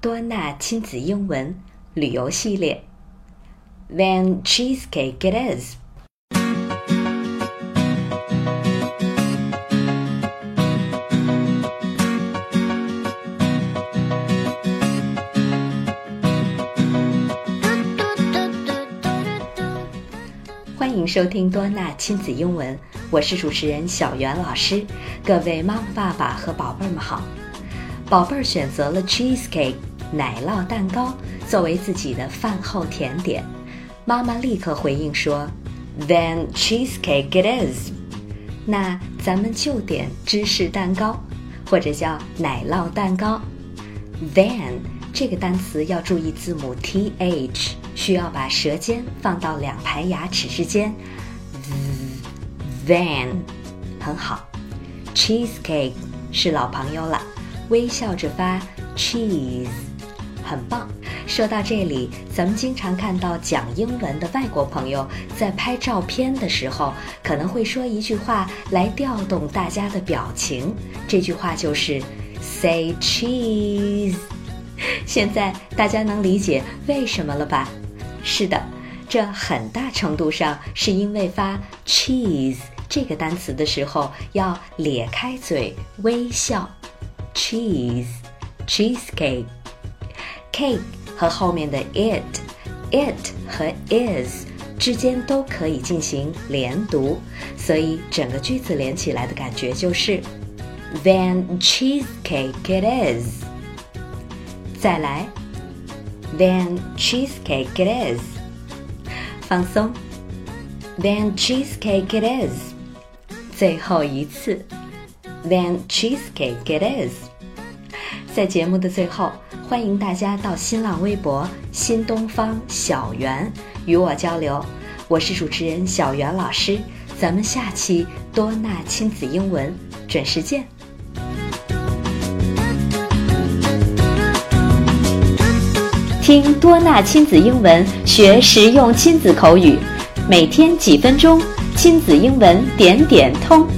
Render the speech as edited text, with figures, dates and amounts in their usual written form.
多纳亲子英文旅游系列 Then cheesecake it is。 欢迎收听多纳亲子英文，我是主持人小袁老师。各位妈妈爸爸和宝贝们好。宝贝儿选择了 cheesecake 奶酪蛋糕作为自己的饭后甜点，妈妈立刻回应说 Then cheesecake it is。 那咱们就点芝士蛋糕，或者叫奶酪蛋糕。 Then 这个单词要注意字母 th， 需要把舌尖放到两排牙齿之间。 Then 很好。 cheesecake 是老朋友了，微笑着发 cheese， 很棒。说到这里，咱们经常看到讲英文的外国朋友在拍照片的时候，可能会说一句话来调动大家的表情，这句话就是 say cheese。 现在大家能理解为什么了吧？是的，这很大程度上是因为发 cheese 这个单词的时候要咧开嘴微笑。cheese cheesecake cake 和后面的 it 和 is 之间都可以进行连读，所以整个句子连起来的感觉就是 Then cheesecake it is。 再来 Then cheesecake it is。 放松 Then cheesecake it is。 最后一次Then cheesecake it is。 在节目的最后，欢迎大家到新浪微博新东方小袁与我交流。我是主持人小袁老师，咱们下期多纳亲子英文准时见。听多纳亲子英文，学实用亲子口语，每天几分钟，亲子英文点点通。